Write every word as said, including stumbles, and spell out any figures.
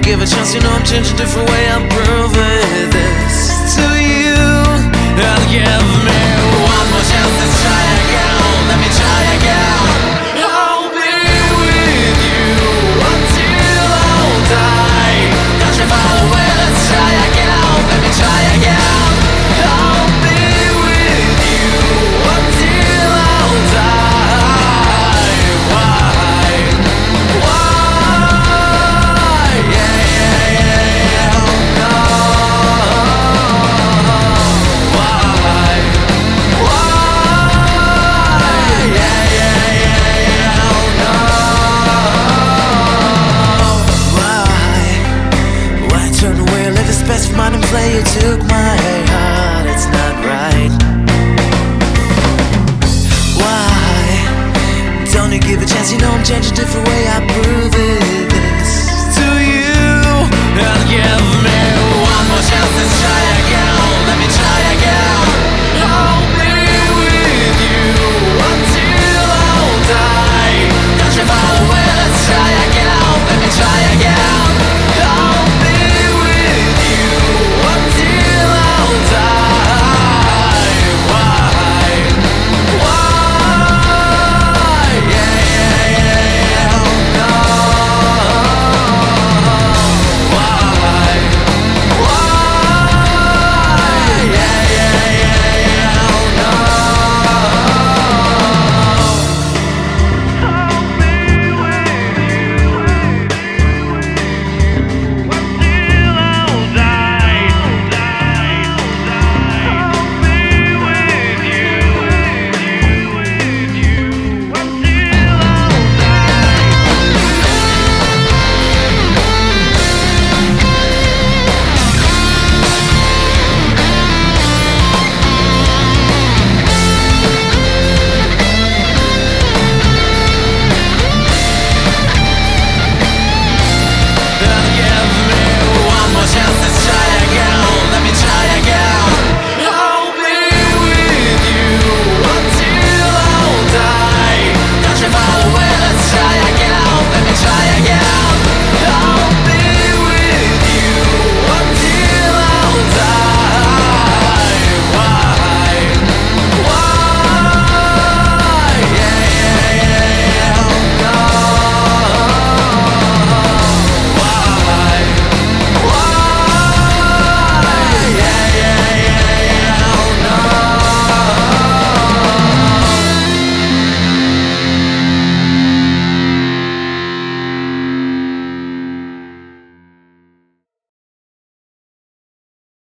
give a chance, you know I'm changing different way. I'm proving this to you. And give me one more chance, let's try again. Let me try again. I'll be with you until I'll die. Don't you fall away, let's try again. Let me try again. I'll be with you until I'll die. Why? Why? Yeah, yeah, yeah, yeah. No. Why? Why? Yeah, yeah, yeah, yeah. No. Why? Why turn away, live this best of mine and play? You took my heart, it's not right. Why don't you give a chance? You know I'm changing different way. I prove it.